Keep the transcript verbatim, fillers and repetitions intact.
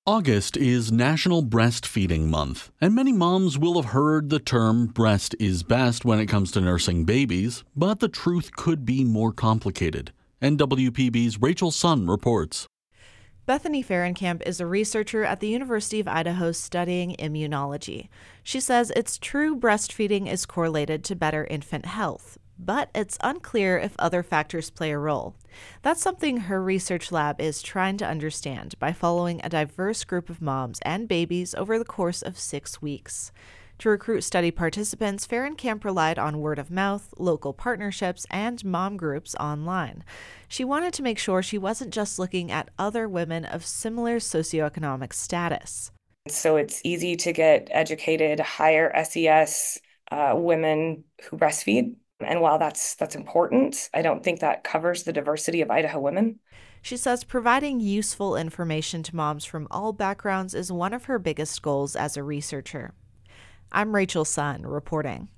August is National Breastfeeding Month, and many moms will have heard the term breast is best when it comes to nursing babies, but the truth could be more complicated. N W P B's Rachel Sun reports. Bethany Fahrenkamp is a researcher at the University of Idaho studying immunology. She says it's true breastfeeding is correlated to better infant health, but it's unclear if other factors play a role. That's something her research lab is trying to understand by following a diverse group of moms and babies over the course of six weeks. To recruit study participants, Fahrenkamp relied on word of mouth, local partnerships, and mom groups online. She wanted to make sure she wasn't just looking at other women of similar socioeconomic status. So it's easy to get educated, higher S E S uh, women who breastfeed. And while that's that's important, I don't think that covers the diversity of Idaho women. She says providing useful information to moms from all backgrounds is one of her biggest goals as a researcher. I'm Rachel Sun reporting.